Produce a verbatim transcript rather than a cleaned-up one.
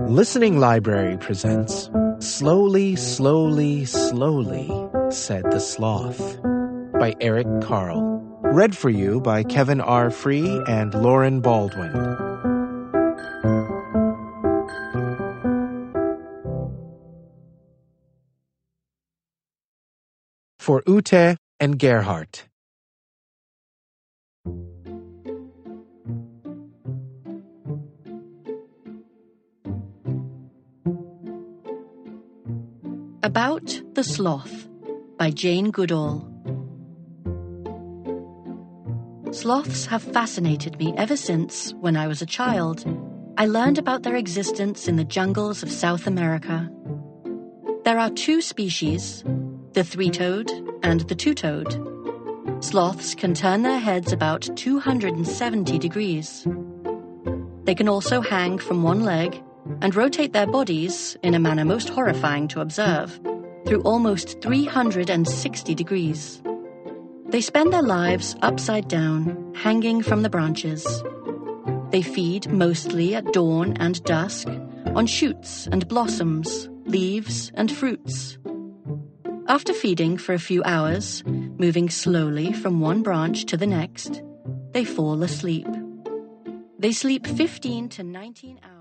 Listening Library presents Slowly, Slowly, Slowly, Said the Sloth by Eric Carle. Read for you by Kevin R. Free and Lauren Baldwin. For Ute and Gerhardt. About the Sloth by Jane Goodall. Sloths have fascinated me ever since, when I was a child, I learned about their existence in the jungles of South America. There are two species, the three-toed and the two-toed. Sloths can turn their heads about two hundred seventy degrees. They can also hang from one leg and rotate their bodies, in a manner most horrifying to observe, through almost three hundred sixty degrees. They spend their lives upside down, hanging from the branches. They feed mostly at dawn and dusk on shoots and blossoms, leaves and fruits. After feeding for a few hours, moving slowly from one branch to the next, they fall asleep. They sleep fifteen to nineteen hours.